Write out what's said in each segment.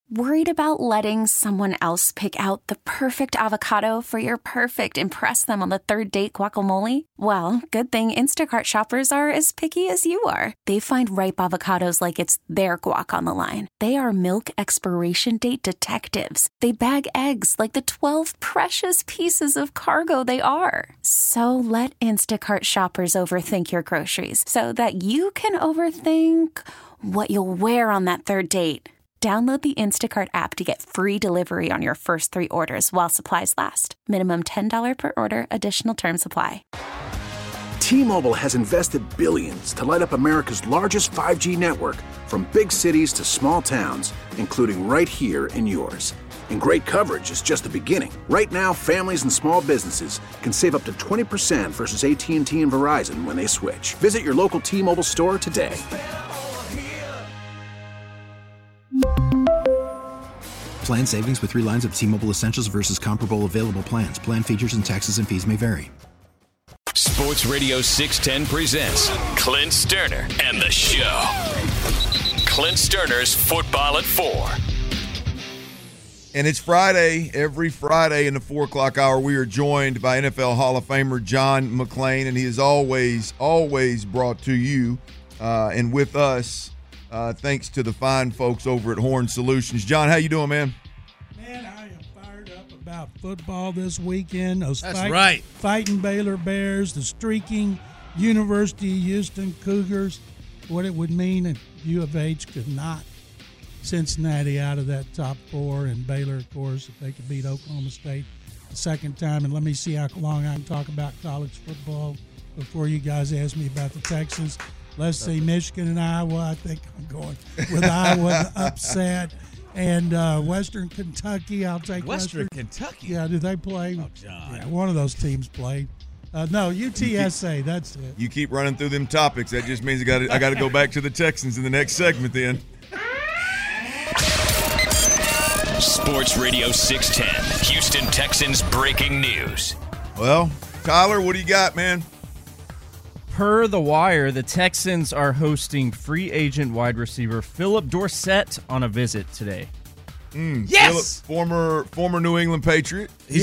Worried about letting someone else pick out the perfect avocado for your perfect impress them on the third date guacamole? Well, good thing Instacart shoppers are as picky as you are. They find ripe avocados like it's their guac on the line. They are milk expiration date detectives. They bag eggs like the 12 precious pieces of cargo they are. So let Instacart shoppers overthink your groceries so that you can overthink what you'll wear on that third date. Download the Instacart app to get free delivery on your first 3 orders while supplies last. Minimum $10 per order. Additional terms apply. T-Mobile has invested billions to light up America's largest 5G network, from big cities to small towns, including right here in yours. And great coverage is just the beginning. Right now, families and small businesses can save up to 20% versus AT&T and Verizon when they switch. Visit your local T-Mobile store today. Plan savings with 3 lines of T-Mobile Essentials versus comparable available plans. Plan features and taxes and fees may vary. Sports Radio 610 presents Clint Sterner and the Show. Clint Sterner's Football at 4. And it's Friday. Every Friday in the 4 o'clock hour, we are joined by NFL Hall of Famer John McClain, and he is always brought to you and with us thanks to the fine folks over at Horn Solutions. John, how you doing, man? Man, I am fired up about football this weekend. Right. Fighting Baylor Bears, the streaking University of Houston Cougars, what it would mean if U of H could knock Cincinnati out of that top 4, and Baylor, of course, if they could beat Oklahoma State the second time. And let me see how long I can talk about college football before you guys ask me about the Texans. Let's see, Michigan and Iowa. I think I'm going with Iowa upset. And Western Kentucky, I'll take Western Kentucky? Yeah, do they play? Oh, John. Yeah, one of those teams played. No, UTSA, that's it. You keep running through them topics. That just means I got to go back to the Texans in the next segment then. Sports Radio 610, Houston Texans breaking news. Well, Tyler, what do you got, man? Per The Wire, the Texans are hosting free agent wide receiver Philip Dorsett on a visit today. Yes! Phillip, former New England Patriot. He's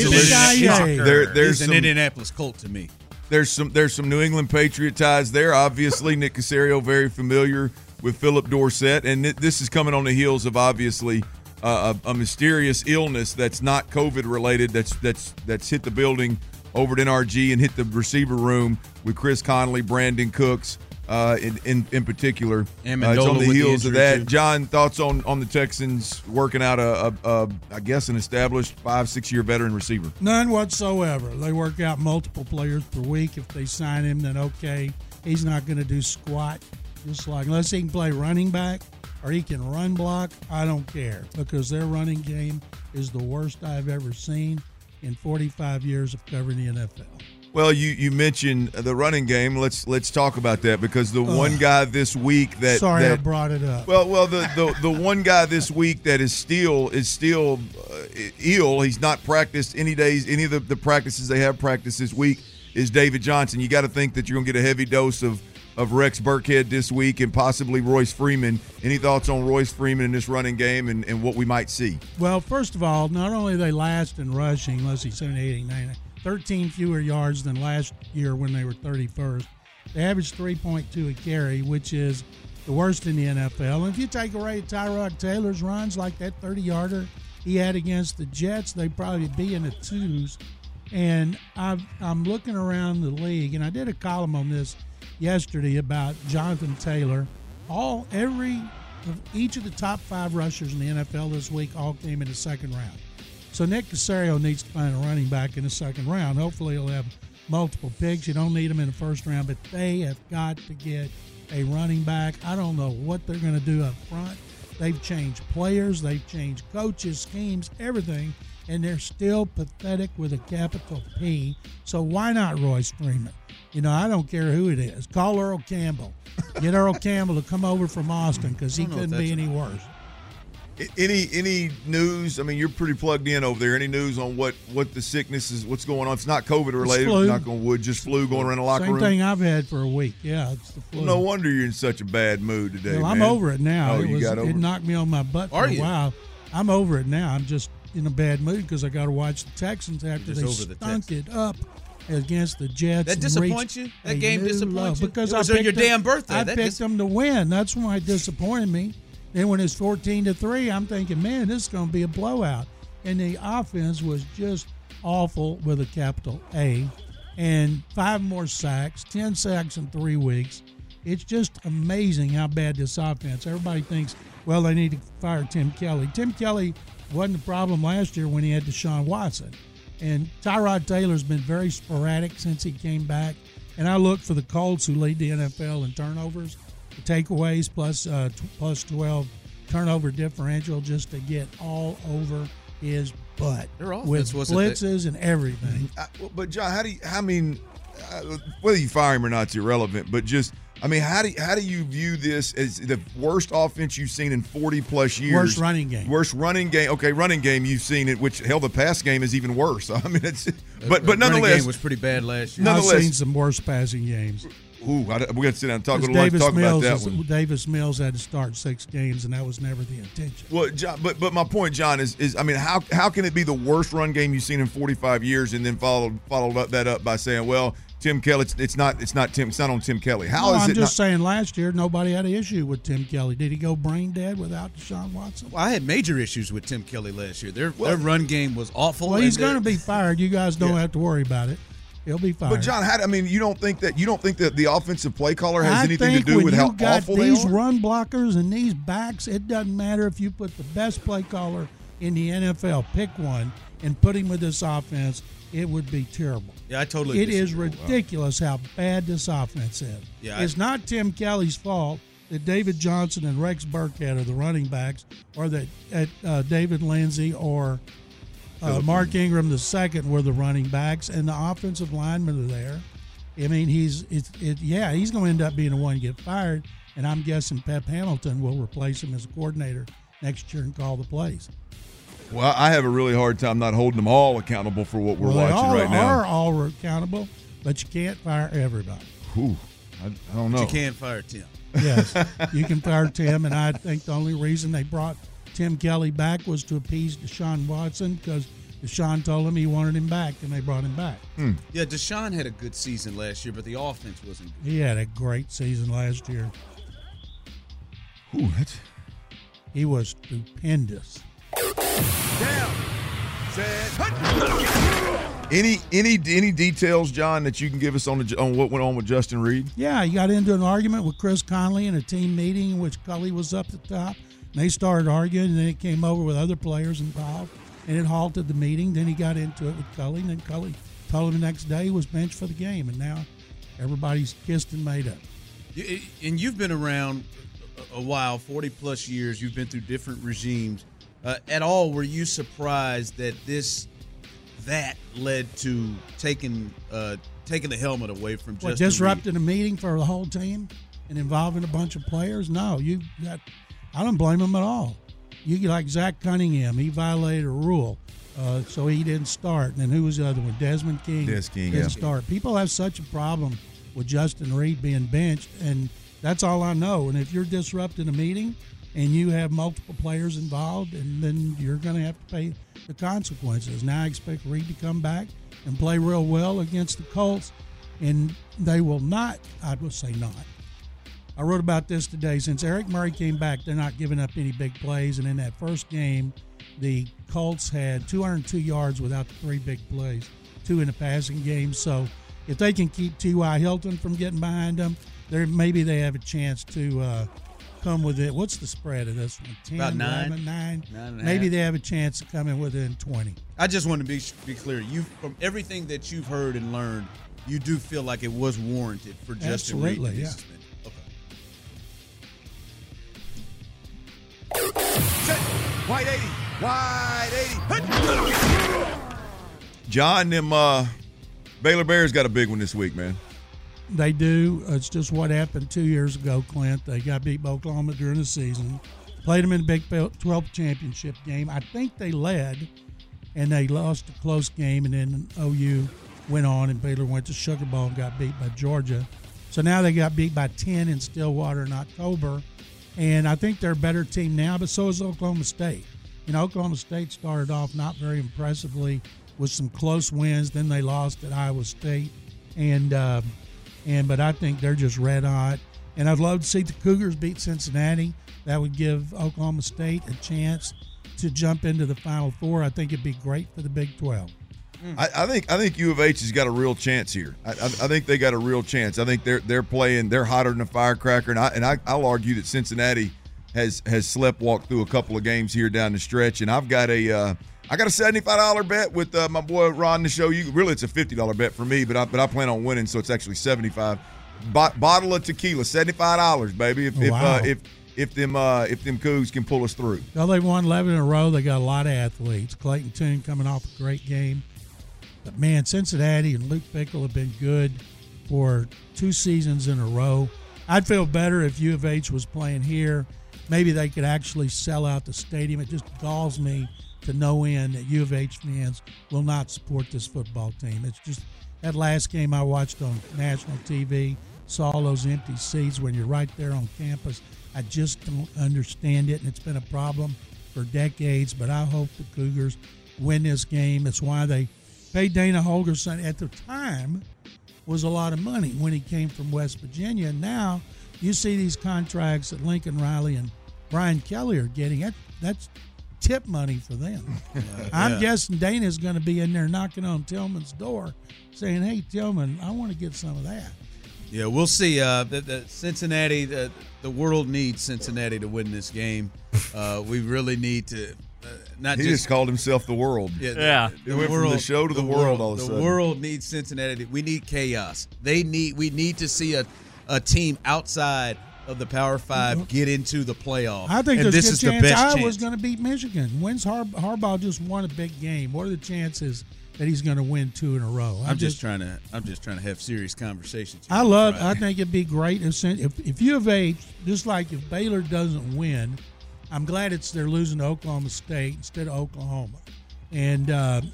an Indianapolis Colt to me. There's some New England Patriot ties there. Obviously, Nick Caserio very familiar with Philip Dorsett, and this is coming on the heels of obviously a mysterious illness that's not COVID related that's hit the building over at NRG and hit the receiver room with Chris Conley, Brandon Cooks, in particular. And it's on the heels of that. Too. John, thoughts on the Texans working out I guess an established 5-6 year veteran receiver? None whatsoever. They work out multiple players per week. If they sign him, then okay, he's not going to do squat. Just like unless he can play running back or he can run block, I don't care, because their running game is the worst I've ever seen in 45 years of covering the NFL. Well, you mentioned the running game. Let's talk about that, because the one guy this week that I brought it up. Well, the one guy this week that is still ill. He's not practiced any of the practices they have practiced this week is David Johnson. You got to think that you're gonna get a heavy dose of Rex Burkhead this week and possibly Royce Freeman. Any thoughts on Royce Freeman in this running game and what we might see? Well, first of all, not only are they last in rushing, let's see, 70, 80, 90, 13 fewer yards than last year when they were 31st. They averaged 3.2 a carry, which is the worst in the NFL. And if you take away Tyrod Taylor's runs, like that 30-yarder he had against the Jets, they'd probably be in the 2s. And I'm looking around the league, and I did a column on this yesterday about Jonathan Taylor. Each of the top 5 rushers in the NFL this week all came in the second round. So Nick Caserio needs to find a running back in the second round. Hopefully he'll have multiple picks. You don't need them in the first round, but they have got to get a running back. I don't know what they're going to do up front. They've changed players. They've changed coaches, schemes, everything, and they're still pathetic with a capital P. So why not Royce Freeman? I don't care who it is. Call Earl Campbell. Get Earl Campbell to come over from Austin, because he couldn't be any worse. Any news? I mean, you're pretty plugged in over there. Any news on what the sickness is, what's going on? It's not COVID related. Knock on wood, just flu going around the locker room. Same thing I've had for a week. Yeah, it's the flu. No wonder you're in such a bad mood today, well, man. I'm over it now. Oh, it knocked me on my butt for a while. I'm over it now. I'm just in a bad mood because I got to watch the Texans after they stunk it up against the Jets. That disappoints you? That game disappoints you? Because it was on your damn birthday. I picked them to win. That's why it disappointed me. Then when it's 14-3, I'm thinking, man, this is going to be a blowout. And the offense was just awful with a capital A. And 5 more sacks, 10 sacks in 3 weeks. It's just amazing how bad this offense. Everybody thinks, well, they need to fire Tim Kelly. Tim Kelly wasn't the problem last year when he had Deshaun Watson. And Tyrod Taylor's been very sporadic since he came back. And I look for the Colts, who lead the NFL in turnovers, the takeaways plus 12 turnover differential, just to get all over his butt with blitzes and everything. But John, whether you fire him or not is irrelevant. But just, how do you view this as the worst offense you've seen in 40-plus years? Worst running game. Worst running game. Okay, running game you've seen it, which hell, the pass game is even worse. It's but nonetheless, running game was pretty bad last year. I've seen some worse passing games. Ooh, we got to sit down and talk about that one. Davis Mills had to start 6 games, and that was never the intention. Well, John, but my point, John, is how can it be the worst run game you've seen in 45 years, and then followed that up by saying, well, Tim Kelly, it's not on Tim Kelly. I'm just saying, last year nobody had an issue with Tim Kelly. Did he go brain dead without Deshaun Watson? Well, I had major issues with Tim Kelly last year. Their run game was awful. Well, he's going to be fired. You guys don't have to worry about it. He'll be fired. But John, you don't think that the offensive play caller has anything to do with how awful they are? I think when you got these run blockers and these backs, it doesn't matter if you put the best play caller in the NFL, pick one, and put him with this offense, it would be terrible. Yeah, I totally It is ridiculous how bad this offense is. Yeah, it's not Tim Kelly's fault that David Johnson and Rex Burkhead are the running backs, or that David Lindsey or Mark Ingram II were the running backs, and the offensive linemen are there. I mean, he's going to end up being the one to get fired, and I'm guessing Pep Hamilton will replace him as a coordinator next year and call the plays. Well, I have a really hard time not holding them all accountable for what we're watching right now. They are all accountable, but you can't fire everybody. Ooh, I don't know. But you can fire Tim. Yes, you can fire Tim, and I think the only reason they brought Tim Kelly back was to appease Deshaun Watson, because Deshaun told him he wanted him back, and they brought him back. Yeah, Deshaun had a good season last year, but the offense wasn't good. He had a great season last year. Ooh, he was stupendous. Down. Any details, John, that you can give us on what went on with Justin Reed? Yeah, he got into an argument with Chris Conley in a team meeting in which Cully was up at the top. And they started arguing, and then it came over with other players involved, and it halted the meeting. Then he got into it with Cully, and then Cully told him the next day he was benched for the game, and now everybody's kissed and made up. And you've been around a while, 40-plus years. You've been through different regimes. At all, were you surprised that that led to taking the helmet away from Justin Reed? Disrupting a meeting for the whole team and involving a bunch of players? No, I don't blame him at all. You like Zach Cunningham, he violated a rule, so he didn't start. And then who was the other one? Desmond King. Didn't start. People have such a problem with Justin Reed being benched, and that's all I know. And if you're disrupting a meeting and you have multiple players involved, and then you're going to have to pay the consequences. Now I expect Reed to come back and play real well against the Colts, and they will not, I will say not. I wrote about this today. Since Eric Murray came back, they're not giving up any big plays, and in that first game, the Colts had 202 yards without the 3 big plays, 2 in the passing game. So if they can keep T.Y. Hilton from getting behind them, maybe they have a chance to come with it. What's the spread of this one? 10, about 9. 9. Maybe they have a chance to come in within 20. I just want to be clear. From everything that you've heard and learned, you do feel like it was warranted for Justin Reed to be suspended. Okay. Set. Wide 80. John, them Baylor Bears got a big one this week, man. They do. It's just what happened 2 years ago, Clint. They got beat by Oklahoma during the season. Played them in the Big 12 championship game. I think they led, and they lost a close game, and then OU went on, and Baylor went to Sugar Bowl and got beat by Georgia. So now they got beat by 10 in Stillwater in October, and I think they're a better team now, but so is Oklahoma State. Oklahoma State started off not very impressively with some close wins. Then they lost at Iowa State, but I think they're just red hot. And I'd love to see the Cougars beat Cincinnati. That would give Oklahoma State a chance to jump into the Final Four. I think it'd be great for the Big 12. I think U of H has got a real chance here. I think they got a real chance. I think they're playing. They're hotter than a firecracker, and I'll argue that Cincinnati has sleptwalked through a couple of games here down the stretch. And I've got a $75 bet with my boy Ron to show you. Really, it's a $50 bet for me, but I plan on winning, so it's actually $75. Bottle of tequila, $75, baby. If them Cougs can pull us through. Well, they've won 11 in a row. They got a lot of athletes. Clayton Tune coming off a great game. But, man, Cincinnati and Luke Fickell have been good for 2 seasons in a row. I'd feel better if U of H was playing here. Maybe they could actually sell out the stadium. It just galls me to no end that U of H fans will not support this football team. It's just that last game I watched on national TV, saw all those empty seats when you're right there on campus. I just don't understand it, and it's been a problem for decades. But I hope the Cougars win this game. It's why they paid Dana Holgorsen at the time was a lot of money when he came from West Virginia. And now you see these contracts that Lincoln Riley and Brian Kelly are getting. That's tip money for them. I'm guessing Dana's going to be in there knocking on Tillman's door saying, hey, Tillman, I want to get some of that. Yeah, we'll see. The Cincinnati, the world needs Cincinnati to win this game. We really need to not he just called himself the world. Yeah. It went from the show to the world all of a sudden. The world needs Cincinnati. We need chaos. We need to see a team outside of the Power Five get into the playoff. I think and there's this a good is the chance best Iowa's chance. going to beat Michigan. When's Harbaugh just won a big game? What are the chances that he's going to win 2 in a row? I'm just trying to have serious conversations. I think it'd be great if U of H, just like if Baylor doesn't win, I'm glad they're losing to Oklahoma State instead of Oklahoma. And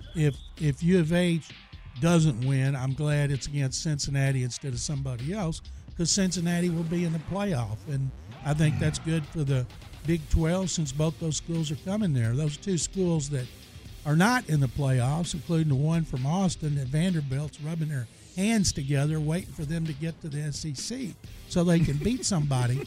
if U of H doesn't win, I'm glad it's against Cincinnati instead of somebody else, because Cincinnati will be in the playoff. And I think that's good for the Big 12 since both those schools are coming there. Those 2 schools that are not in the playoffs, including the one from Austin at Vanderbilt's rubbing their hands together, waiting for them to get to the SEC so they can beat somebody.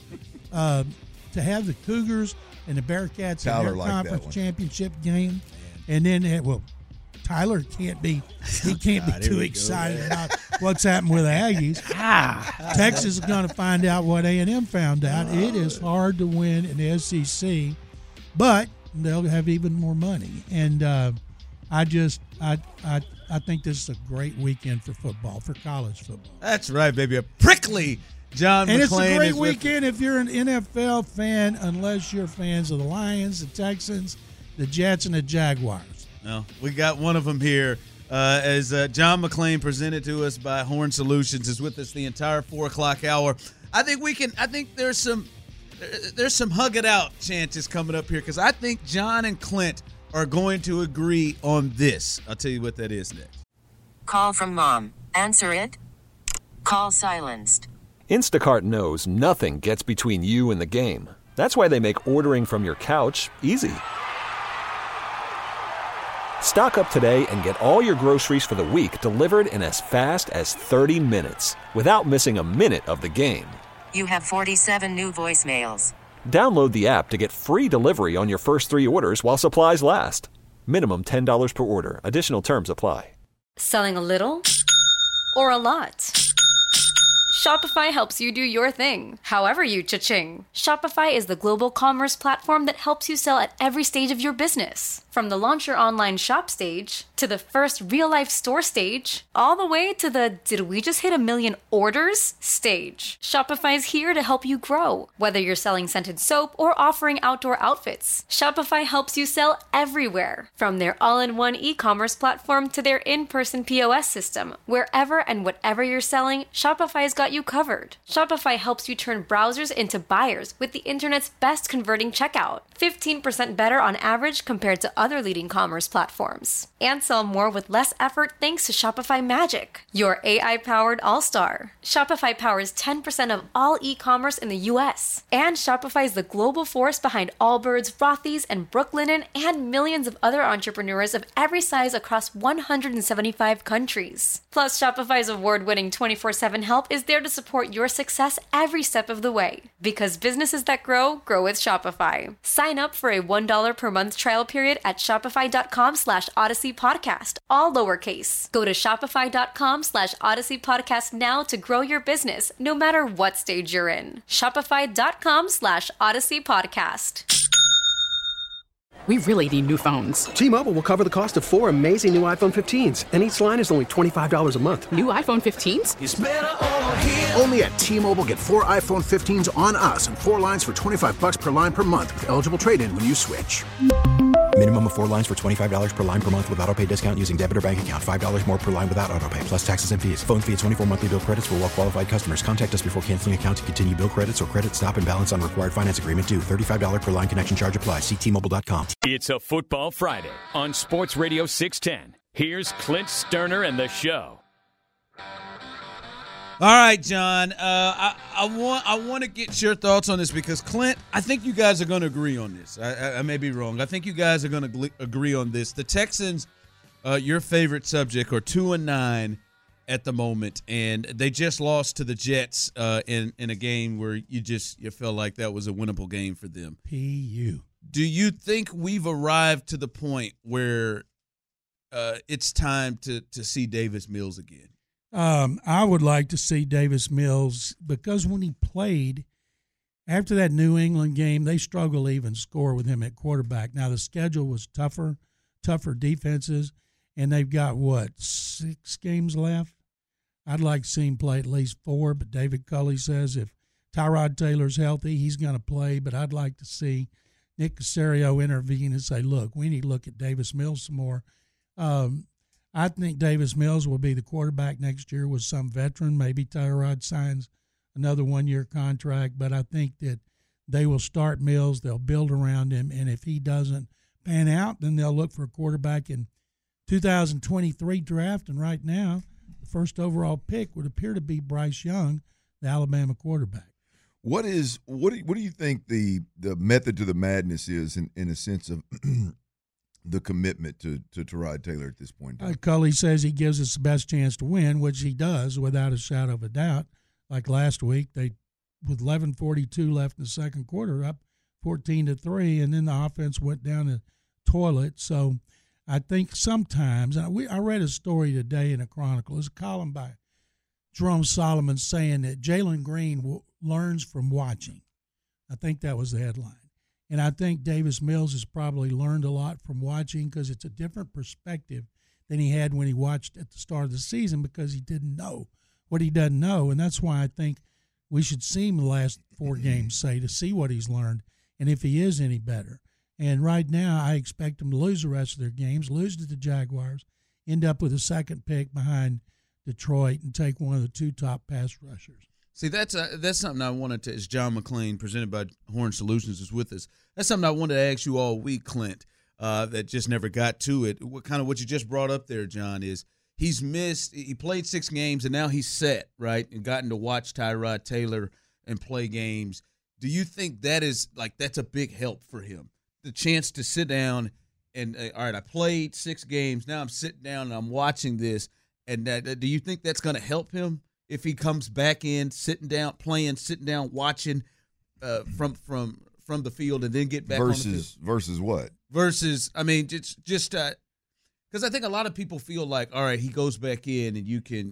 To have the Cougars and the Bearcats in their conference championship game, and then Tyler can't be too excited about what's happened with the Aggies. Texas is going to find out what A&M found out. It is hard to win in the SEC, but they'll have even more money. And I think this is a great weekend for football, for college football. That's right, baby. A prickly John and McClain. It's a great weekend if you're an NFL fan, unless you're fans of the Lions, the Texans, the Jets, and the Jaguars. Well, we got one of them here. As John McClain, presented to us by Horn Solutions, is with us the entire 4 o'clock hour. I think there's some hug it out chances coming up here, because I think John and Clint are going to agree on this. I'll tell you what that is next. Call from mom. Answer it. Call silenced. Instacart knows nothing gets between you and the game. That's why they make ordering from your couch easy. Stock up today and get all your groceries for the week delivered in as fast as 30 minutes without missing a minute of the game. You have 47 new voicemails. Download the app to get free delivery on your first 3 orders while supplies last. Minimum $10 per order. Additional terms apply. Selling a little or a lot? Shopify helps you do your thing, however you cha-ching. Shopify is the global commerce platform that helps you sell at every stage of your business. From the launch your online shop stage, to the first real-life store stage, all the way to the did we just hit 1 million orders stage. Shopify's here to help you grow. Whether you're selling scented soap or offering outdoor outfits, Shopify helps you sell everywhere. From their all-in-one e-commerce platform to their in-person POS system, wherever and whatever you're selling, Shopify's got you covered. Shopify helps you turn browsers into buyers with the internet's best converting checkout. 15% better on average compared to other leading commerce platforms. And sell more with less effort thanks to Shopify Magic, your AI-powered all-star. Shopify powers 10% of all e-commerce in the U.S. And Shopify is the global force behind Allbirds, Rothy's, and Brooklinen, and millions of other entrepreneurs of every size across 175 countries. Plus, Shopify's award-winning 24/7 help is there to support your success every step of the way. Because businesses that grow, grow with Shopify. Sign up for a $1 per month trial period at shopify.com/Odyssey Podcast, all lowercase. Go to shopify.com/Odyssey Podcast now to grow your business, no matter what stage you're in. Shopify.com/Odyssey Podcast. We really need new phones. T-Mobile will cover the cost of 4 amazing new iPhone 15s, and each line is only $25 a month. New iPhone 15s? It's better over here. Only at T-Mobile, get 4 iPhone 15s on us and 4 lines for $25 per line per month with eligible trade-in when you switch. Minimum of 4 lines for $25 per line per month with autopay discount using debit or bank account. $5 more per line without autopay, plus taxes and fees. Phone fee at 24 monthly bill credits for well-qualified customers. Contact us before canceling account to continue bill credits or credit stop and balance on required finance agreement due. $35 per line connection charge applies. See T-Mobile.com. It's a Football Friday on Sports Radio 610. Here's Clint Sterner and the show. All right, John. I want to get your thoughts on this because, Clint, I think you guys are going to agree on this. I may be wrong. I think you guys are going to agree on this. The Texans, your favorite subject, are 2-9 at the moment, and they just lost to the Jets in a game where you felt like that was a winnable game for them. PU. Do you think we've arrived to the point where it's time to see Davis Mills again? I would like to see Davis Mills because when he played, after that New England game, they struggled to even score with him at quarterback. Now, the schedule was tougher defenses, and they've got, 6 games left? I'd like to see him play at least 4, but David Culley says if Tyrod Taylor's healthy, he's going to play, but I'd like to see Nick Caserio intervene and say, look, we need to look at Davis Mills some more. I think Davis Mills will be the quarterback next year with some veteran. Maybe Tyrod signs another 1-year contract, but I think that they will start Mills. They'll build around him, and if he doesn't pan out, then they'll look for a quarterback in 2023 draft. And right now, the first overall pick would appear to be Bryce Young, the Alabama quarterback. What do you think the method to the madness is in a sense of the commitment to Tyrod Taylor at this point? Culley says he gives us the best chance to win, which he does without a shadow of a doubt. Like last week, they with 11:42 left in the second quarter, up 14-3, and then the offense went down the toilet. So I think sometimes I read a story today in a Chronicle. It's a column by Jerome Solomon saying that Jalen Green learns from watching. I think that was the headline. And I think Davis Mills has probably learned a lot from watching because it's a different perspective than he had when he watched at the start of the season because he didn't know what he doesn't know. And that's why I think we should see him the last 4 games, to see what he's learned and if he is any better. And right now I expect them to lose the rest of their games, lose to the Jaguars, end up with a second pick behind Detroit, and take one of the 2 top pass rushers. See, that's something I wanted to, as John McClain, presented by Horn Solutions, is with us. That's something I wanted to ask you all week, Clint, that just never got to it. What you just brought up there, John, is he played 6 games, and now he's set, right, and gotten to watch Tyrod Taylor and play games. Do you think that's a big help for him? The chance to sit down and, all right, I played 6 games, now I'm sitting down and I'm watching this, and do you think that's going to help him? If he comes back in, sitting down, watching from the field, and then get back on the field. Versus what? Versus, I mean, just because I think a lot of people feel like, all right, he goes back in, and you can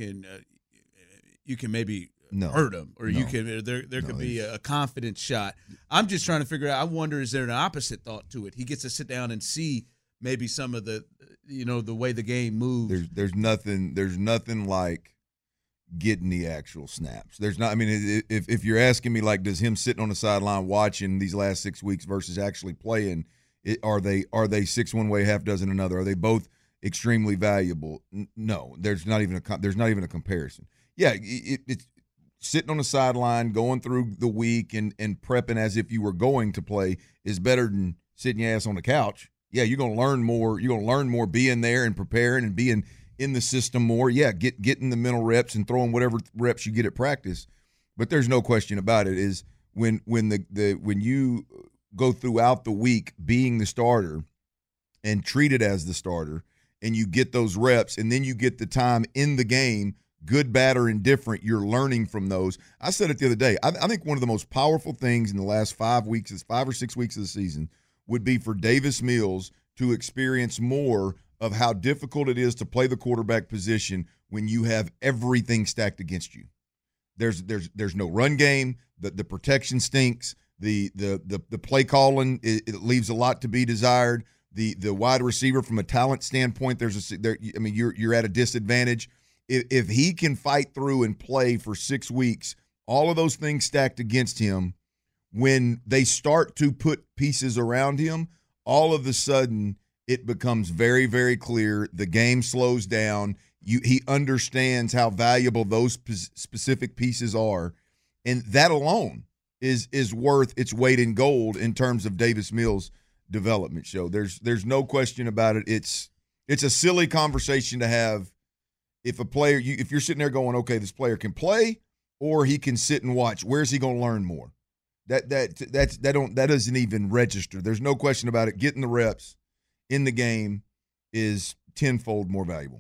maybe hurt him, or you can there could be a confidence shot. I'm just trying to figure out. I wonder, is there an opposite thought to it? He gets to sit down and see maybe some of the the way the game moves. There's nothing like getting the actual snaps. There's not. I mean, if you're asking me, like, does him sitting on the sideline watching these last 6 weeks versus actually playing, are they 6 one way, half dozen another? Are they both extremely valuable? No, there's not even a comparison. Yeah, sitting on the sideline, going through the week and prepping as if you were going to play is better than sitting your ass on the couch. Yeah, you're going to learn more. You're going to learn more being there and preparing and being in the system more. Yeah, getting the mental reps and throwing whatever reps you get at practice. But there's no question about it is when you go throughout the week being the starter and treated as the starter and you get those reps and then you get the time in the game, good, bad, or indifferent, you're learning from those. I said it the other day. I think one of the most powerful things in the last 5 or 6 weeks of the season would be for Davis Mills to experience more of how difficult it is to play the quarterback position when you have everything stacked against you. There's no run game. The protection stinks. The play calling it leaves a lot to be desired. The wide receiver from a talent standpoint, you're at a disadvantage. If he can fight through and play for 6 weeks, all of those things stacked against him, when they start to put pieces around him, all of a sudden it becomes very, very clear. The game slows down. He understands how valuable those specific pieces are, and that alone is worth its weight in gold in terms of Davis Mills' development. Show there's no question about it. It's a silly conversation to have if a player if you're sitting there going, okay, this player can play or he can sit and watch. Where's he going to learn more? That doesn't even register. There's no question about it. Getting the reps in the game is tenfold more valuable.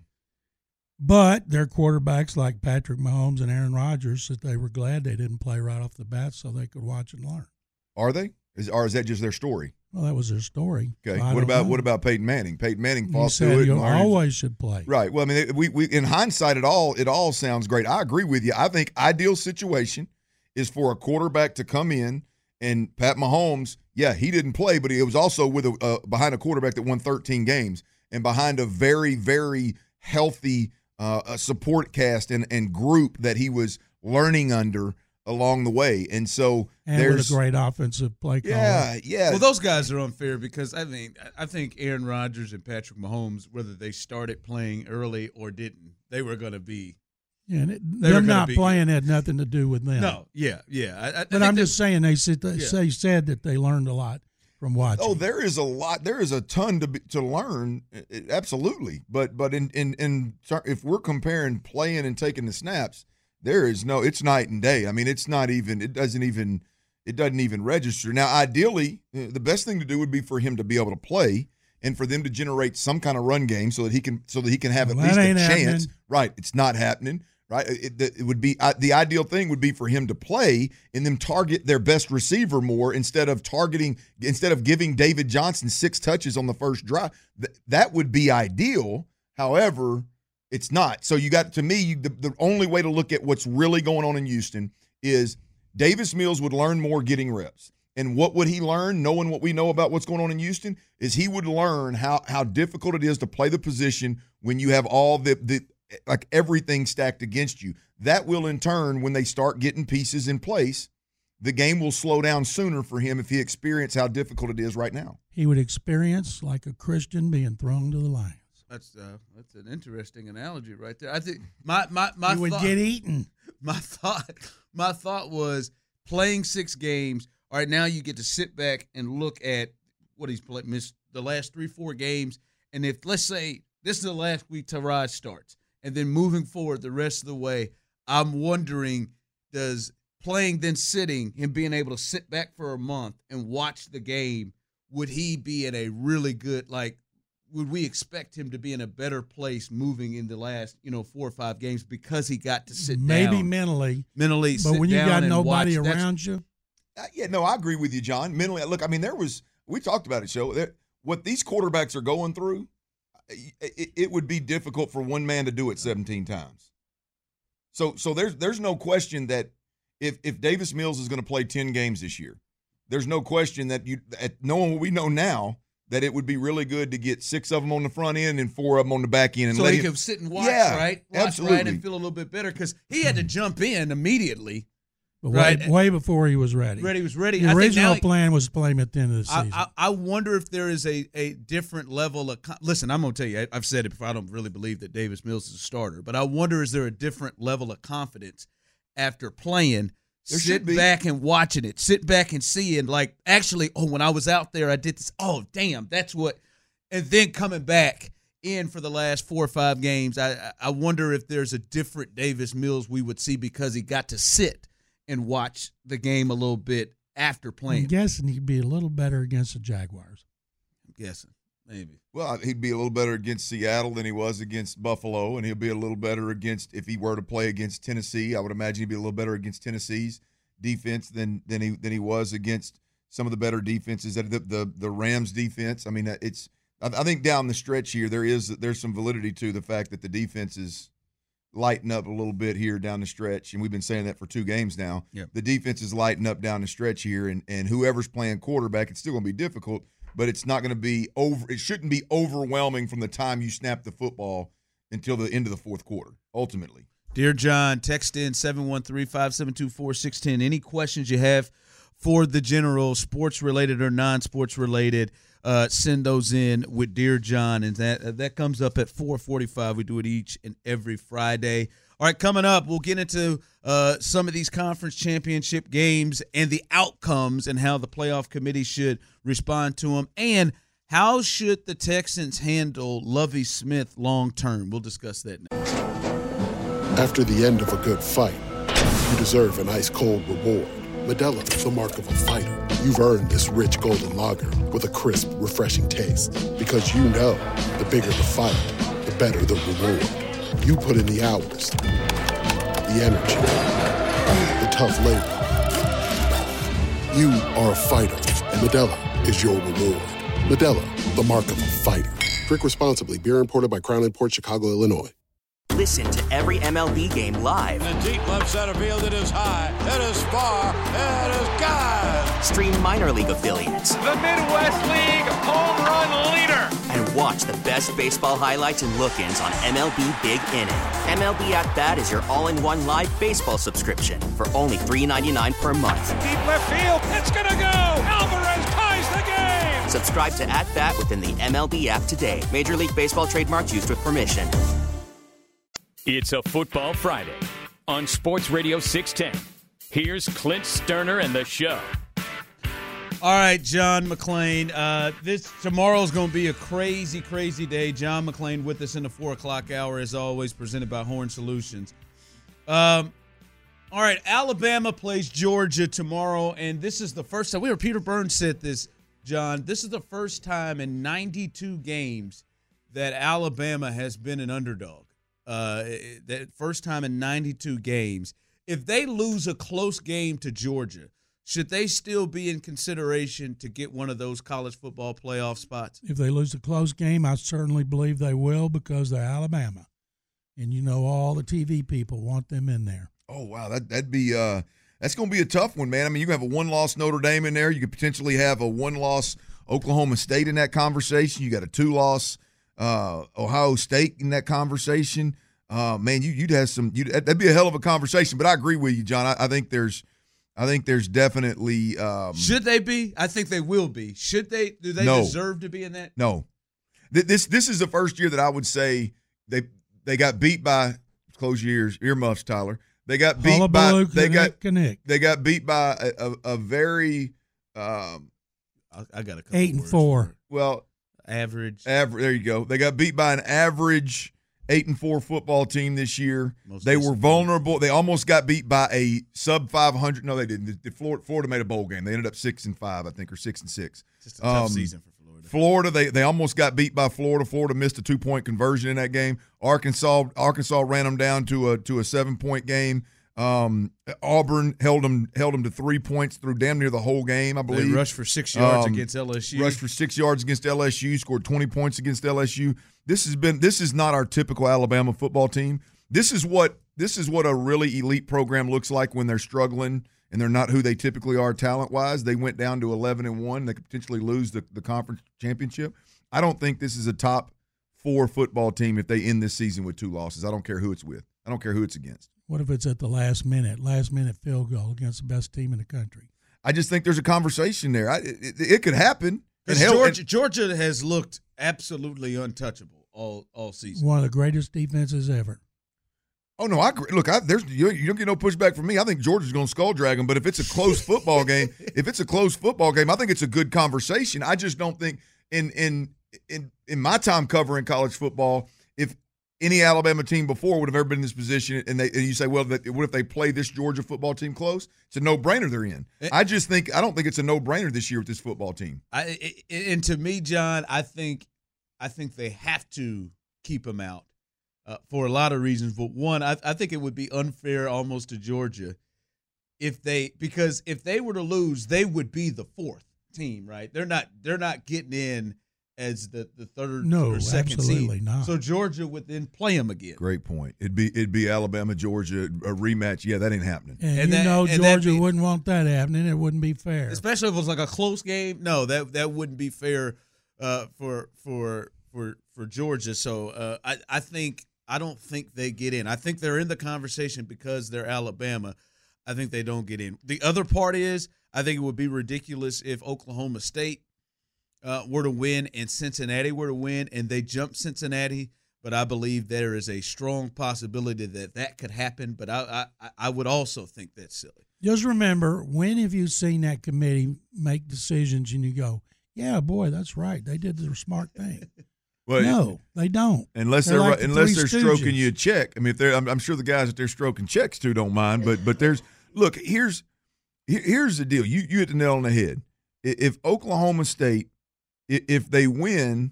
But their quarterbacks like Patrick Mahomes and Aaron Rodgers said they were glad they didn't play right off the bat so they could watch and learn. Are they? Or is that just their story? Well, that was their story. Okay. What about Peyton Manning? Peyton Manning fought through it. You always should play. Right. Well, I mean, we in hindsight, it all sounds great. I agree with you. I think ideal situation is for a quarterback to come in, and Pat Mahomes, yeah, he didn't play, but he was also with behind a quarterback that won 13 games and behind a very, very healthy support cast and group that he was learning under along the way. And so there's a great offensive play caller. Yeah. Well, those guys are unfair because I think Aaron Rodgers and Patrick Mahomes, whether they started playing early or didn't, they were going to be. Yeah, and them not playing had nothing to do with them. No, yeah. But I'm just saying they said that they learned a lot from watching. Oh, there is a lot. There is a ton to learn. Absolutely. But if we're comparing playing and taking the snaps, it's night and day. I mean, it doesn't even register. Now, ideally, the best thing to do would be for him to be able to play and for them to generate some kind of run game so that he can have at least a chance. Happening. Right. It's not happening. Right. It would be the ideal thing would be for him to play and them target their best receiver more instead of giving David Johnson 6 touches on the first drive. That would be ideal. However, it's not. So the only way to look at what's really going on in Houston is Davis Mills would learn more getting reps. And what would he learn, knowing what we know about what's going on in Houston, is he would learn how difficult it is to play the position when you have all like everything stacked against you. That will, in turn, when they start getting pieces in place, the game will slow down sooner for him if he experiences how difficult it is right now. He would experience like a Christian being thrown to the lions. That's an interesting analogy right there. I think my he would get eaten. My thought was playing 6 games. All right, now you get to sit back and look at what he's played, missed the last 3-4 games, and if let's say this is the last week Tyrod starts, and then moving forward the rest of the way, I'm wondering, does playing then sitting and being able to sit back for a month and watch the game, would he be in a really good, would we expect him to be in a better place moving in the last, 4 or 5 games because he got to sit down? Maybe mentally. But when you got nobody around you? I agree with you, John. Mentally, look, I mean, we talked about it, Joe. What these quarterbacks are going through, it would be difficult for one man to do it 17 times. So there's no question that if Davis Mills is going to play 10 games this year, there's no question that knowing what we know now, that it would be really good to get 6 of them on the front end and 4 of them on the back end. And so he could sit and watch, right? Watch, absolutely. Right, and feel a little bit better because he had to jump in immediately. But way before he was ready. He was ready. The original plan was to play him at the end of the season. I wonder if there is a different level of – listen, I'm going to tell you, I've said it before, I don't really believe that Davis Mills is a starter, but I wonder is there a different level of confidence after playing. Sit back and watching it. Sit back and seeing, like, actually, when I was out there, I did this. Oh, damn, that's what. And then coming back in for the last 4 or 5 games, I wonder if there's a different Davis Mills we would see because he got to sit and watch the game a little bit after playing. I'm guessing he'd be a little better against the Jaguars. I'm guessing. Maybe. Well, he'd be a little better against Seattle than he was against Buffalo, and he'll be a little better against, if he were to play against Tennessee, I would imagine he'd be a little better against Tennessee's defense than he was against some of the better defenses, the Rams defense. I mean, I think down the stretch here there's some validity to the fact that the defenses lighten up a little bit here down the stretch, and we've been saying that for 2 games now. Yep. The defense is lighting up down the stretch here, and whoever's playing quarterback, it's still going to be difficult. But it's not going to be it shouldn't be overwhelming from the time you snap the football until the end of the fourth quarter, ultimately. Dear John, text in 713-572-4610. Any questions you have for the general, sports-related or non-sports-related, send those in with Dear John. And that comes up at 4:45. We do it each and every Friday. All right, coming up, we'll get into some of these conference championship games and the outcomes and how the playoff committee should respond to them. And how should the Texans handle Lovie Smith long term? We'll discuss that next. After the end of a good fight, you deserve an ice-cold reward. Modelo is the mark of a fighter. You've earned this rich golden lager with a crisp, refreshing taste. Because you know, the bigger the fight, the better the reward. You put in the hours, the energy, the tough labor. You are a fighter, and Modelo is your reward. Modelo, the mark of a fighter. Drink responsibly. Beer imported by Crown Imports, Chicago, Illinois. Listen to every MLB game live. In the deep left center field, it is high, it is far, it is gone. Stream minor league affiliates. The Midwest League home run leader. And watch the best baseball highlights and look-ins on MLB Big Inning. MLB At Bat is your all-in-one live baseball subscription for only $3.99 per month. Deep left field, it's gonna go. Alvarez ties the game. Subscribe to At Bat within the MLB app today. Major League Baseball trademarks used with permission. It's a Football Friday on Sports Radio 610. Here's Clint Sterner and the show. All right, John McClain. Tomorrow's going to be a crazy, crazy day. John McClain with us in the 4 o'clock hour, as always, presented by Horn Solutions. All right, Alabama plays Georgia tomorrow, and this is the first time. Peter Burns said this, John. This is the first time in 92 games that Alabama has been an underdog. That first time in 92 games. If they lose a close game to Georgia, should they still be in consideration to get one of those college football playoff spots? If they lose a close game, I certainly believe they will because they're Alabama. And you know all the TV people want them in there. Oh, wow. That'd be that's going to be a tough one, man. I mean, you can have a one-loss Notre Dame in there. You could potentially have a one-loss Oklahoma State in that conversation. You got a 2-loss Ohio State in that conversation. Man, you'd have some. That'd be a hell of a conversation. But I agree with you, John. I think there's definitely. Should they be? I think they will be. Should they? Do they deserve to be in that? No. This is the first year that I would say they got beat by, close your earmuffs, Tyler. They got beat by they got beat by a very. I got a couple 8-4. Well, average. There you go. They got beat by an average 8-4 football team this year. They were vulnerable. They almost got beat by a sub 500. No, they didn't. Florida made a bowl game. They ended up 6-5, I think, or 6-6. Just a tough season for Florida. Florida, they almost got beat by Florida. Florida missed a 2-point conversion in that game. Arkansas ran them down to a 7-point game. Auburn held them to 3 points through damn near the whole game, I believe. They rushed for 6 yards against LSU. Rushed for 6 yards against LSU, scored 20 points against LSU. This is not our typical Alabama football team. This is what a really elite program looks like when they're struggling and they're not who they typically are talent-wise. They went down to 11-1. They could potentially lose the conference championship. I don't think this is a top 4 football team if they end this season with 2 losses. I don't care who it's with. I don't care who it's against. What if it's at the last minute field goal against the best team in the country? I just think there's a conversation there. It could happen. Georgia has looked absolutely untouchable all season. One of the greatest defenses ever. Oh no, I agree. Look, you don't get no pushback from me. I think Georgia's going to skull drag them. But if it's a close football game, I think it's a good conversation. I just don't think in my time covering college football, if any Alabama team before would have ever been in this position, and you say, well, what if they play this Georgia football team close? It's a no-brainer they're in. I don't think it's a no-brainer this year with this football team. And to me, John, I think they have to keep them out for a lot of reasons. But one, I think it would be unfair almost to Georgia because if they were to lose, they would be the fourth team, right? They're not getting in as the third or second absolutely seed. not. So Georgia would then play them again. Great point. It'd be Alabama, Georgia, a rematch. Yeah, that ain't happening. And Georgia wouldn't want that happening. It wouldn't be fair. Especially if it was like a close game. No, that wouldn't be fair for Georgia. So I don't think they get in. I think they're in the conversation because they're Alabama. I think they don't get in. The other part is I think it would be ridiculous if Oklahoma State were to win and Cincinnati were to win and they jump Cincinnati, but I believe there is a strong possibility that could happen, but I would also think that's silly. Just remember, when have you seen that committee make decisions and you go, yeah, boy, that's right. They did the smart thing. Well, no, they don't. Unless they're stroking you a check. I mean, I'm sure the guys that they're stroking checks to don't mind, but here's the deal. You hit the nail on the head. If Oklahoma State, if they win,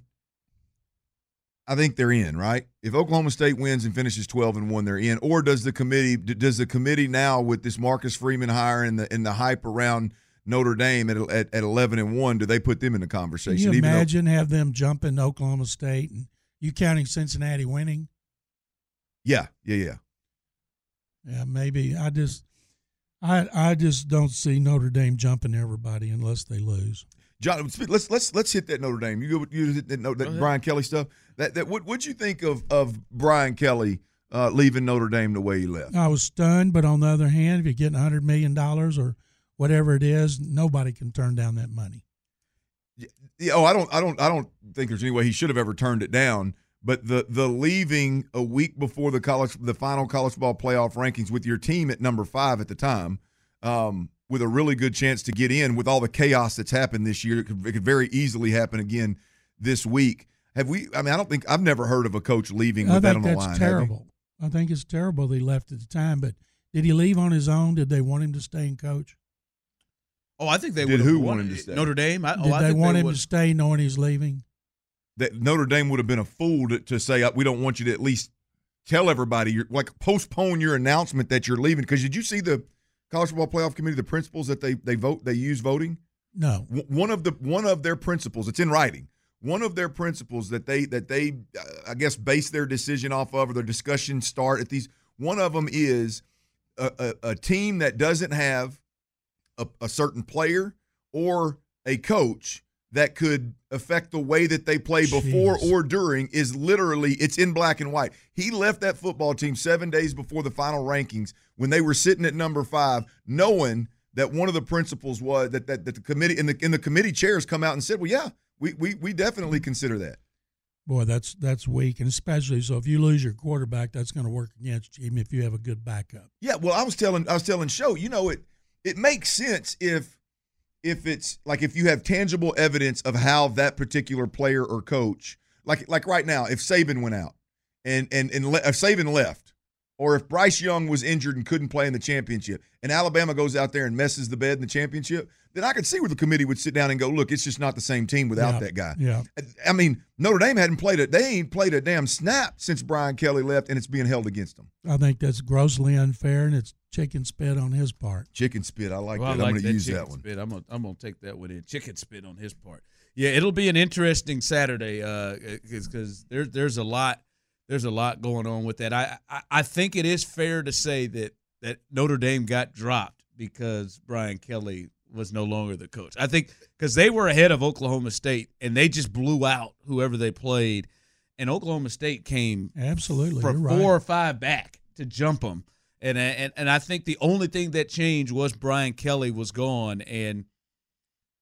I think they're in, right? If Oklahoma State wins and finishes 12-1, they're in. Or does the committee now with this Marcus Freeman hire and the hype around Notre Dame at 11-1, do they put them in the conversation? Can you imagine have them jumping Oklahoma State and you counting Cincinnati winning? Yeah. Yeah, maybe. I just don't see Notre Dame jumping everybody unless they lose. John, let's hit that Notre Dame. You hit that Brian Kelly stuff. What'd you think of Brian Kelly leaving Notre Dame the way he left? I was stunned, but on the other hand, if you're getting $100 million or whatever it is, nobody can turn down that money. Yeah, I don't think there's any way he should have ever turned it down. But the leaving a week before the final college ball playoff rankings with your team at number 5 at the time, with a really good chance to get in with all the chaos that's happened this year. It could very easily happen again this week. I've never heard of a coach leaving with that on the line. I think that's terrible. I think it's terrible that he left at the time. But did he leave on his own? Did they want him to stay and coach? Oh, I think they would. Who wanted him to stay? Notre Dame. Did they want him to stay knowing he's leaving? That Notre Dame would have been a fool to say, we don't want you to at least tell everybody, postpone your announcement that you're leaving. Because did you see the College Football Playoff Committee, the principles that they use voting? No. One of their principles, it's in writing. One of their principles that they I guess base their decision off of, or their discussions start at these. One of them is a team that doesn't have a certain player or a coach that could affect the way that they play before or during is literally, it's in black and white. He left that football team 7 days before the final rankings when they were sitting at number 5, knowing that one of the principles was that the committee and the committee chairs come out and said, well, yeah, we definitely consider that. Boy, that's weak, and especially so if you lose your quarterback, that's going to work against you, even if you have a good backup. Yeah, well, I was telling Sho, it makes sense if it's like if you have tangible evidence of how that particular player or coach, like right now, if Saban went out and if Saban left, or if Bryce Young was injured and couldn't play in the championship, and Alabama goes out there and messes the bed in the championship, then I could see where the committee would sit down and go, look, it's just not the same team without that guy. Yeah. I mean, Notre Dame ain't played a damn snap since Brian Kelly left, and it's being held against them. I think that's grossly unfair, and it's chicken spit on his part. Chicken spit, I like that. I'm going to use that one. Spit. I'm going to take that one in. Chicken spit on his part. Yeah, it'll be an interesting Saturday because there's a lot going on with that. I think it is fair to say that Notre Dame got dropped because Brian Kelly was no longer the coach. I think because they were ahead of Oklahoma State and they just blew out whoever they played, and Oklahoma State came absolutely from 4 or 5 back to jump them. And I think the only thing that changed was Brian Kelly was gone, and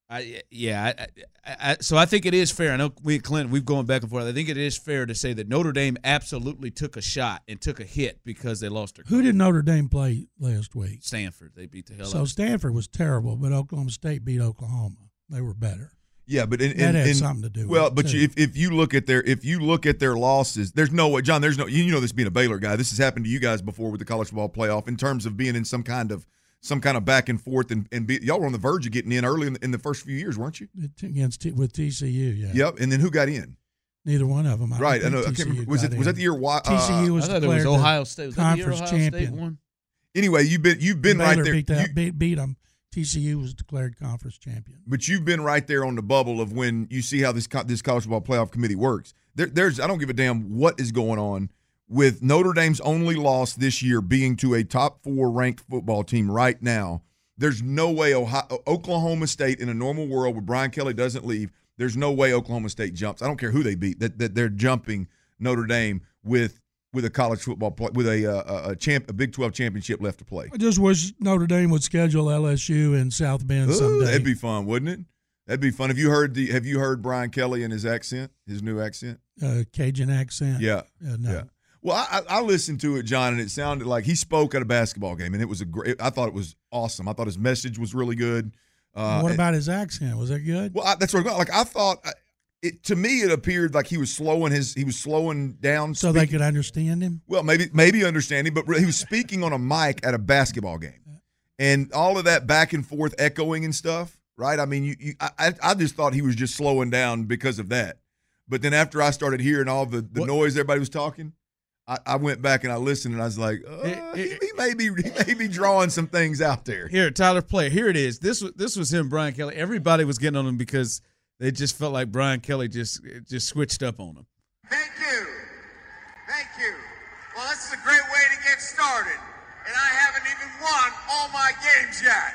So I think it is fair. I know Clint, we've gone back and forth. I think it is fair to say that Notre Dame absolutely took a shot and took a hit because they lost their coach. Who did Notre Dame play last week? Stanford. They beat the hell out. So Stanford was terrible, but Oklahoma State beat Oklahoma. They were better. Yeah, but that had something to do with it. Well, but if you look at their losses, there's no way, John. There's no, you know this being a Baylor guy. This has happened to you guys before with the college football playoff in terms of being in some kind of back and forth and y'all were on the verge of getting in early in the first few years, weren't you? With TCU, yeah. Yep, and then who got in? Neither one of them. Right, I know. Was that the year? TCU was declared was Ohio State. Was conference that the year Ohio champion. State won? Anyway, you've been right there. Beat them. TCU was declared conference champion. But you've been right there on the bubble of when you see how this college football playoff committee works. I don't give a damn what is going on with Notre Dame's only loss this year being to a top 4 ranked football team right now. There's no way Oklahoma State in a normal world where Brian Kelly doesn't leave, there's no way Oklahoma State jumps. I don't care who they beat, that they're jumping Notre Dame with a college football with a Big 12 championship left to play. I just wish Notre Dame would schedule LSU in South Bend someday. That'd be fun, wouldn't it? That'd be fun. Have you heard Brian Kelly and his accent, his new accent? Cajun accent. Yeah. No. Yeah. Well, I listened to it, John, and it sounded like he spoke at a basketball game, and it was I thought it was awesome. I thought his message was really good. What about his accent? Was that good? Well, that's what I thought. To me, it appeared like he was slowing down so they could understand him. Well, maybe understand him, but he was speaking on a mic at a basketball game, and all of that back and forth echoing and stuff. Right? I mean, I just thought he was just slowing down because of that. But then after I started hearing all the noise everybody was talking, I went back and I listened and I was like, he may be drawing some things out there. Here, Tyler, play. Here it is. This was him, Brian Kelly. Everybody was getting on him because they just felt like Brian Kelly just switched up on him. Thank you. Well, this is a great way to get started, and I haven't even won all my games yet.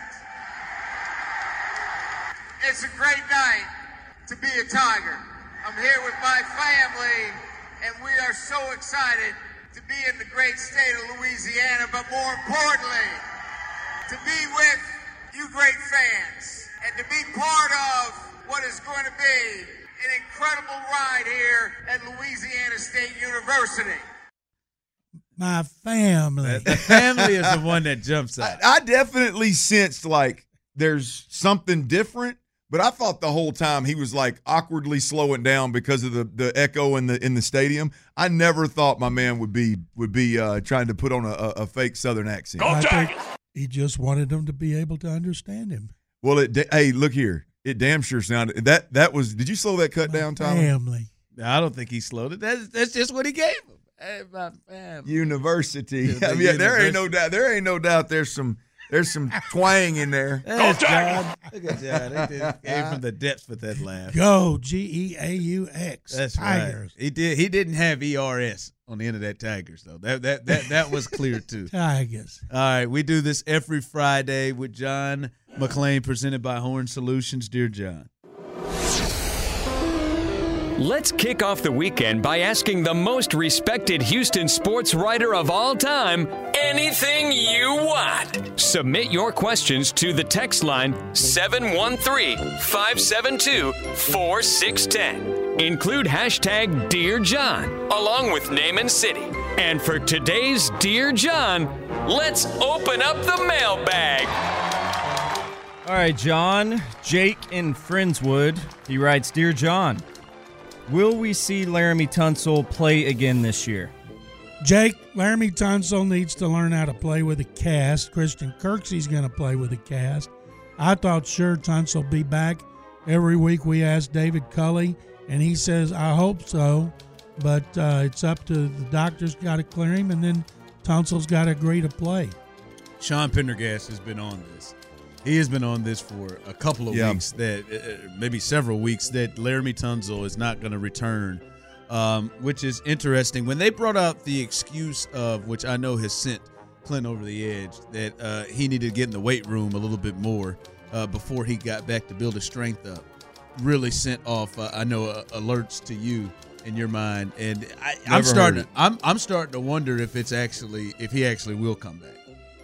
It's a great night to be a Tiger. I'm here with my family, and we are so excited to be in the great state of Louisiana, but more importantly, to be with you great fans and to be part of what is going to be an incredible ride here at Louisiana State University. My family. The family is the one that jumps out. I definitely sensed like there's something different. But I thought the whole time he was like awkwardly slowing down because of the echo in the stadium. I never thought my man would be trying to put on a fake Southern accent. I think he just wanted them to be able to understand him. Well, hey, look here. It damn sure sounded that was. Did you slow that cut down, Tyler? Family. I don't think he slowed it. That's just what he gave him. Hey, my family. University. I mean, there ain't no doubt. There ain't no doubt. There's some twang in there. There's John. Look at John. He came from the depths with that laugh. Go Geaux. That's Tigers. Right. He didn't have ERS on the end of that Tigers though. That was clear too. Tigers. All right, we do this every Friday with John McClain, presented by Horn Solutions. Dear John. Let's kick off the weekend by asking the most respected Houston sports writer of all time anything you want. Submit your questions to the text line 713-572-4610. Include hashtag Dear John along with name and city. And for today's Dear John, let's open up the mailbag. All right, John. Jake in Friendswood. He writes, Dear John, will we see Laramie Tunsil play again this year? Jake, Laramie Tunsil needs to learn how to play with a cast. Christian Kirksey's going to play with a cast. I thought sure Tunsil will be back. Every week we ask David Culley, and he says, I hope so. But it's up to the doctors, got to clear him, and then Tunsil's got to agree to play. Sean Pendergast has been on this. He has been on this for a couple of weeks, that maybe several weeks, that Laramie Tunsil is not going to return, which is interesting. When they brought out the excuse of, which I know has sent Clint over the edge, that he needed to get in the weight room a little bit more before he got back to build his strength up, really sent off, I know, alerts to you in your mind. And I'm starting to wonder if he actually will come back.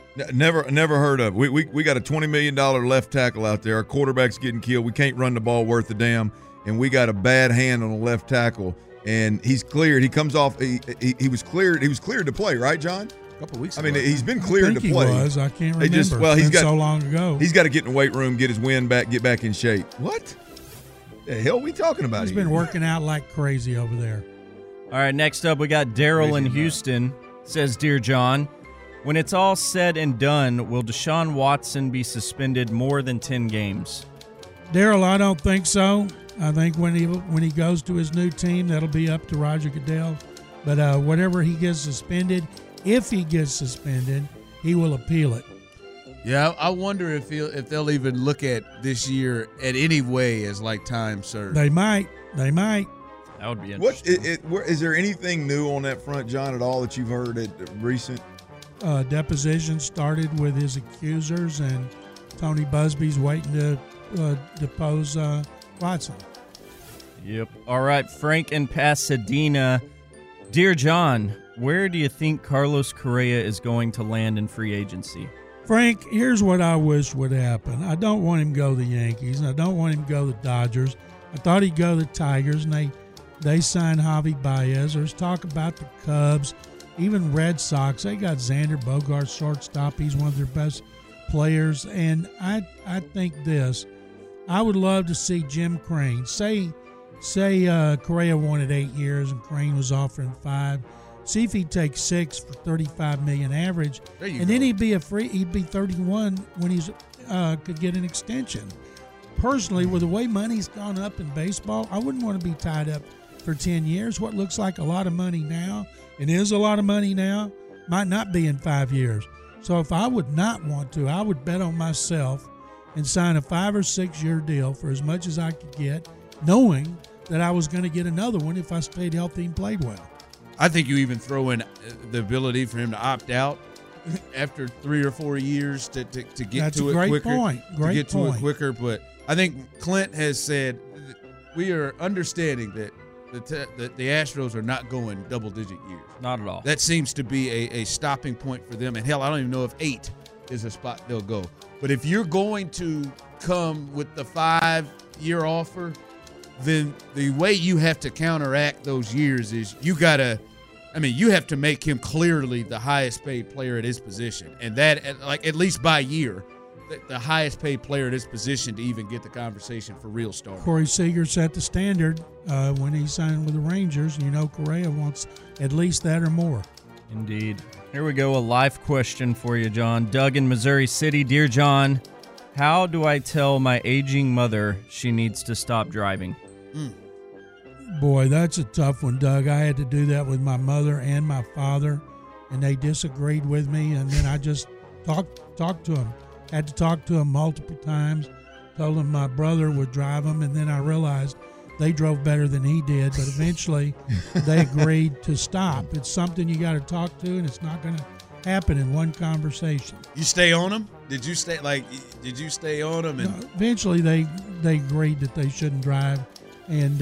Never heard of. We got a $20 million left tackle out there. Our quarterback's getting killed. We can't run the ball worth a damn, and we got a bad hand on the left tackle. And he's cleared. He comes off. He was cleared. He was cleared to play, right, John? A couple weeks ago. I mean, he's been cleared to play. I can't remember. He's got so long ago. He's got to get in the weight room, get his wind back, get back in shape. What the hell are we talking about? He's been working out like crazy over there. All right, next up we got Daryl in Houston. Says, Dear John, when it's all said and done, will Deshaun Watson be suspended more than 10 games? Daryl, I don't think so. I think when he goes to his new team, that'll be up to Roger Goodell. But whatever he gets suspended, if he gets suspended, he will appeal it. Yeah, I wonder if they'll even look at this year at any way as like time served. They might. That would be interesting. Is there anything new on that front, John, at all that you've heard at recent? Deposition started with his accusers, and Tony Busby's waiting to depose Watson. Yep. All right, Frank in Pasadena. Dear John, where do you think Carlos Correa is going to land in free agency? Frank, here's what I wish would happen. I don't want him to go to the Yankees, and I don't want him to go to the Dodgers. I thought he'd go to the Tigers, and they signed Javi Baez. There's talk about the Cubs, even Red Sox. They got Xander Bogaerts, shortstop. He's one of their best players. And I think this. I would love to see Jim Crane. Say Correa wanted 8 years and Crane was offering 5. See if he'd take 6 for $35 million average, and then he'd be 31 when he's could get an extension. Personally, with the way money's gone up in baseball, I wouldn't want to be tied up for 10 years. What looks like a lot of money now, and is a lot of money now, might not be in 5 years. So if I would not want to, I would bet on myself and sign a 5 or 6 year deal for as much as I could get, knowing that I was going to get another one if I stayed healthy and played well. I think you even throw in the ability for him to opt out after 3 or 4 years to get That's to a it great quicker. Point. Great to get point. to it quicker, but I think Clint has said we are understanding that the Astros are not going double-digit years. Not at all. That seems to be a stopping point for them. And, hell, I don't even know if 8 is a spot they'll go. But if you're going to come with the 5-year offer, then the way you have to counteract those years is you have to make him clearly the highest-paid player at his position. And that, at least by year, the highest-paid player at his position to even get the conversation for real start. Corey Seager set the standard when he signed with the Rangers. You know Correa wants at least that or more. Indeed. Here we go, a live question for you, John. Doug in Missouri City. Dear John, how do I tell my aging mother she needs to stop driving? Boy, that's a tough one, Doug. I had to do that with my mother and my father, and they disagreed with me, and then I just talked to them. Had to talk to them multiple times, told them my brother would drive them, and then I realized they drove better than he did, but eventually they agreed to stop. It's something you got to talk to, and it's not going to happen in one conversation. You stay on them? Did you stay on them? And eventually they agreed that they shouldn't drive, and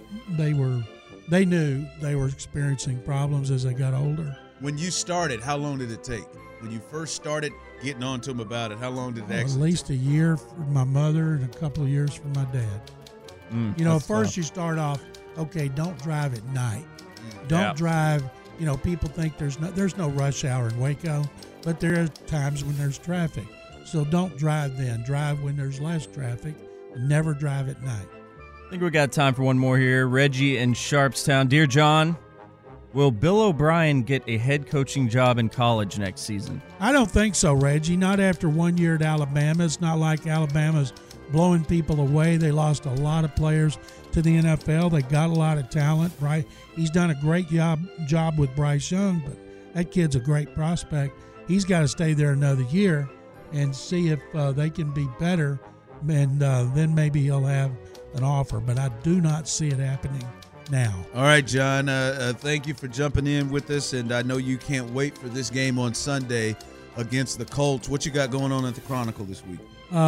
they knew they were experiencing problems as they got older. When you started, how long did it take? When you first started getting on to them about it, how long did it actually at least a year for my mother and a couple of years for my dad. At first you start off, okay, don't drive at night. Don't drive, people think there's no rush hour in Waco, but there are times when there's traffic. So don't drive then. Drive when there's less traffic, and never drive at night. I think we got time for one more here. Reggie in Sharpstown. Dear John, will Bill O'Brien get a head coaching job in college next season? I don't think so, Reggie. Not after 1 year at Alabama. It's not like Alabama's blowing people away. They lost a lot of players to the NFL. They got a lot of talent. Right? He's done a great job with Bryce Young, but that kid's a great prospect. He's got to stay there another year and see if they can be better, and then maybe he'll have an offer. But I do not see it happening now. All right, John, thank you for jumping in with us, and I know you can't wait for this game on Sunday against the Colts. What you got going on at the Chronicle this week?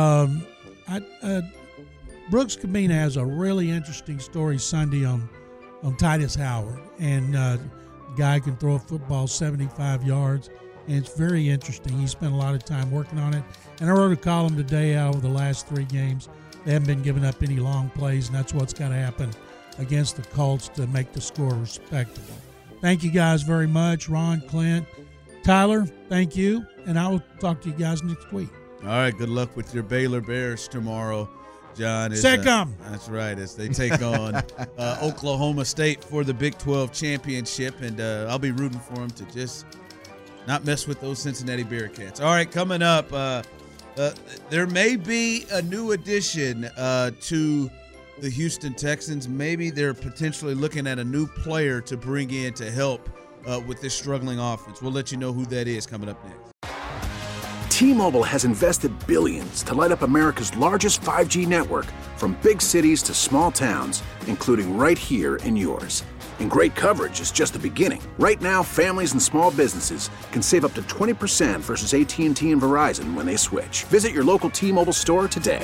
Brooks Cabina has a really interesting story Sunday on Titus Howard, and guy can throw a football 75 yards, and it's very interesting. He spent a lot of time working on it. And I wrote a column today out of the last 3 games. They haven't been giving up any long plays, and that's what's got to happen against the Colts to make the score respectable. Thank you guys very much, Ron, Clint, Tyler, thank you, and I will talk to you guys next week. All right, good luck with your Baylor Bears tomorrow, John. Sick 'em. That's right, as they take on Oklahoma State for the Big 12 championship, and I'll be rooting for them to just not mess with those Cincinnati Bearcats. All right, coming up, there may be a new addition to the Houston Texans. Maybe they're potentially looking at a new player to bring in to help with this struggling offense. We'll let you know who that is coming up next. T-Mobile has invested billions to light up America's largest 5G network, from big cities to small towns, including right here in yours. And great coverage is just the beginning. Right now, families and small businesses can save up to 20% versus AT&T and Verizon when they switch. Visit your local T-Mobile store today.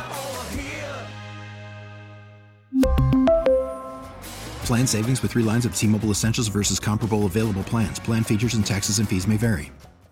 Plan savings with 3 lines of T-Mobile Essentials versus comparable available plans. Plan features and taxes and fees may vary.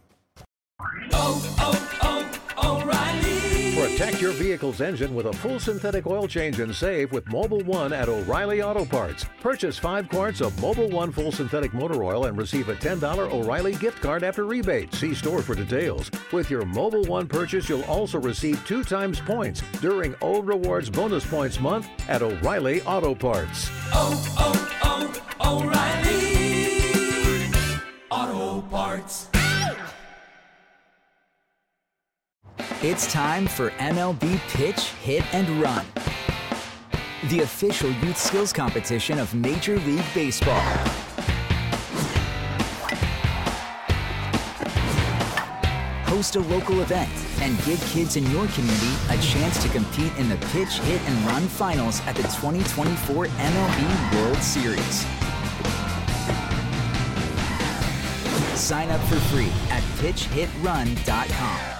Protect your vehicle's engine with a full synthetic oil change and save with Mobil 1 at O'Reilly Auto Parts. Purchase 5 quarts of Mobil 1 full synthetic motor oil and receive a $10 O'Reilly gift card after rebate. See store for details. With your Mobil 1 purchase, you'll also receive 2 times points during O Rewards Bonus Points Month at O'Reilly Auto Parts. O'Reilly Auto Parts. It's time for MLB Pitch, Hit, and Run, the official youth skills competition of Major League Baseball. Host a local event and give kids in your community a chance to compete in the Pitch, Hit, and Run finals at the 2024 MLB World Series. Sign up for free at pitchhitrun.com.